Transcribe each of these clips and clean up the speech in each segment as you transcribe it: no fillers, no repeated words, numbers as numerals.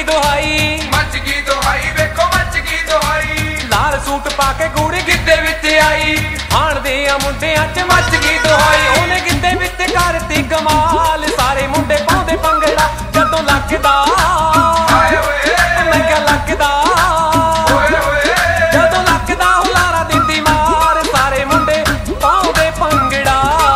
ਦੁਹਾਈ, ਮੱਚ ਗਈ ਦੁਹਾਈ, ਵੇਖੋ ਮੱਚ ਗਈ ਦੁਹਾਈ। ਲਾਲ ਸੂਟ ਪਾ ਕੇ ਕੁੜੀ ਗਿੱਧੇ ਵਿੱਚ ਆਈ, ਆਣ ਦੇ ਆ ਮੁੰਡਿਆਂ 'ਚ ਮੱਚ ਗਈ ਦੁਹਾਈ। ਉਹਨੇ ਗਿੱਧੇ ਵਿੱਚ ਕਰਤੀ ਕਮਾਲ, ਸਾਰੇ ਮੁੰਡੇ ਪਾਉਂਦੇ ਭੰਗੜਾ ਜਦੋਂ ਲੱਗਦਾ, ਹਾਏ ਓਏ ਮੈਂ ਕਿਹਾ ਲੱਗਦਾ, ਓਏ ਓਏ ਜਦੋਂ ਲੱਗਦਾ ਹੁਲਾਰਾ ਦਿੰਦੀ ਮਾਰ, ਸਾਰੇ ਮੁੰਡੇ ਪਾਉਂਦੇ ਭੰਗੜਾ।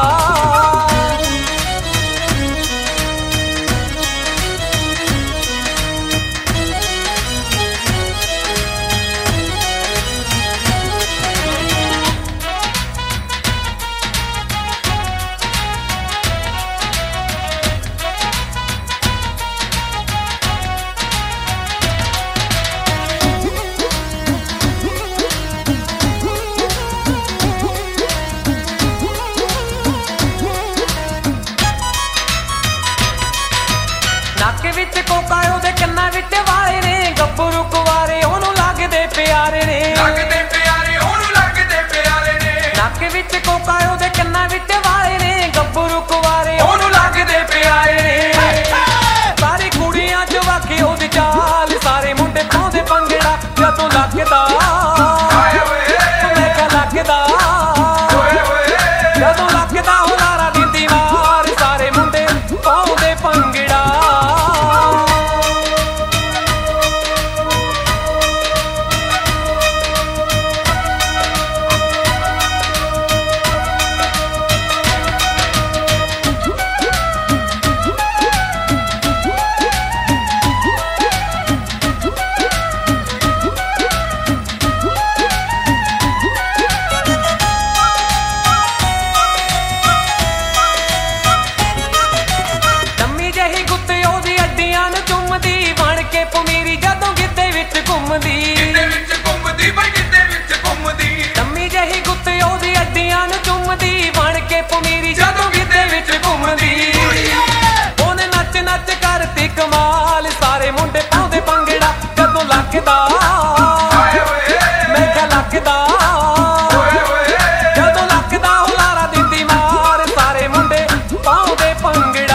ਨੱਕ ਵਿੱਚ ਕੋਕਾ ਉਹਦੇ ਕੰਨਾਂ ਵਿੱਚ ਵਾਲੇ ਨੇ, ਗੱਭਰੂ ਕੁਵਾਰੇ ਉਹਨੂੰ ਲੱਗਦੇ ਪਿਆਰੇ ਨੇ, ਲੱਗਦੇ ਪਿਆਰੇ ਉਹਨੂੰ ਲੱਗਦੇ ਪਿਆਰੇ ਨੇ। ਨੱਕ ਵਿੱਚ ਕੋਕਾ ਉਹਦੇ ਕੰਨਾਂ ਵਿੱਚ ਵਾਲੇ ਨੇ, ਗੱਭਰੂ ਕੁਵਾਰੇ ਉਹਨੂੰ ਲੱਗਦੇ ਪਿਆਰੇ ਨੇ। ਸਾਰੀ ਕੁੜੀਆਂ 'ਚ ਵਾਕੇ ਉਹਦੀ ਚਾਲ, ਸਾਰੇ ਮੁੰਡੇ ਪਾਉਂਦੇ ਭੰਗੜਾ ਜਦੋਂ ਲੱਗਦਾ, ਹਾਏ ਓਏ ਮੈਂ ਕਿਹਾ ਲੱਗਦਾ, ਓਏ ਓਏ ਜਦੋਂ ਲੱਗਦਾ ਹੁਲਾਰਾ ਦਿੰਦੀ ਮਾਰ, ਸਾਰੇ ਮੁੰਡੇ ਪਾਉਂਦੇ ਭੰਗੜਾ। ਲੰਮੀ ਜਿਹੀ ਗੁੱਤ ਉਹਦੀ ਅੱਡੀਆਂ ਨੂੰ ਚੁੰਮਦੀ, ਬਣ ਕੇ ਪਮੀਰੀ ਜਦੋਂ ਗਿੱਧੇ ਵਿੱਚ ਘੁੰਮਦੀ। ਗਿੱਧੇ ਵਿੱਚ ਘੁੰਮਦੀ ਬਈ, ਗਿੱਧੇ ਵਿੱਚ ਘੁੰਮਦੀ। ਲੰਮੀ ਜਿਹੀ ਗੁੱਤ ਉਹਦੀ ਅੱਡੀਆਂ ਨੂੰ ਚੁੰਮਦੀ, ਬਣ ਕੇ ਪਮੀਰੀ ਜਦੋਂ ਗਿੱਧੇ ਵਿੱਚ ਘੁੰਮਦੀ। ਉਹਨੇ ਨੱਚ ਨੱਚ ਕਰਤੀ ਕਮਾਲ, ਸਾਰੇ ਮੁੰਡੇ ਪਾਉਂਦੇ ਭੰਗੜਾ ਜਦੋਂ ਲੱਗਦਾ, ਹਾਏ ਓਏ ਮੈਂ ਕਿਹਾ ਲੱਗਦਾ, ਓਏ ਓਏ ਜਦੋਂ ਲੱਗਦਾ ਹੁਲਾਰਾ ਦਿੰਦੀ ਮਾਰ, ਸਾਰੇ ਮੁੰਡੇ ਪਾਉਂਦੇ ਭੰਗੜਾ।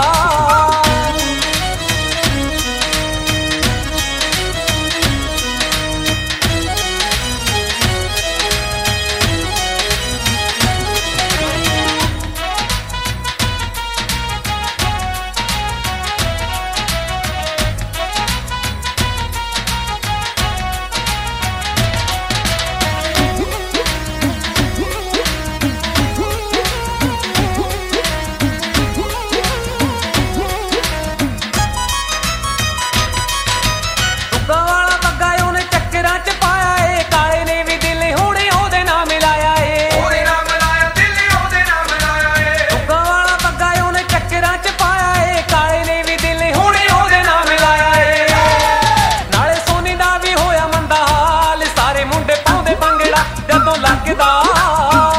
ਦੁੱਗਾ ਵਾਲਾ ਬੱਗਾ ਉਹਨੇ ਚੱਕਰਾਂ 'ਚ ਪਾਇਆ ਏ, ਕਾਲੇ ਨੇ ਵੀ ਦਿਲ ਹੁਣੇ ਉਹਦੇ ਨਾਲ ਮਿਲਾਇਆ ਏ। ਉਹਦੇ ਨਾਲ ਮਿਲਾਇਆ ਦਿਲ, ਉਹਦੇ ਨਾਲ ਮਿਲਾਇਆ ਏ। ਦੁੱਗਾ ਵਾਲਾ ਬੱਗਾ ਉਹਨੇ ਚੱਕਰਾਂ 'ਚ ਪਾਇਆ ਏ, ਕਾਲੇ ਨੇ ਵੀ ਦਿਲ ਹੁਣੇ ਉਹਦੇ ਨਾਲ ਮਿਲਾਇਆ ਏ। ਨਾਲੇ ਸੋਨੀ ਦਾ ਵੀ ਹੋਇਆ ਮੰਦਾ ਹਾਲ, ਸਾਰੇ ਮੁੰਡੇ ਪਾਉਂਦੇ ਭੰਗੜਾ ਜਦੋਂ ਲੱਗਦਾ,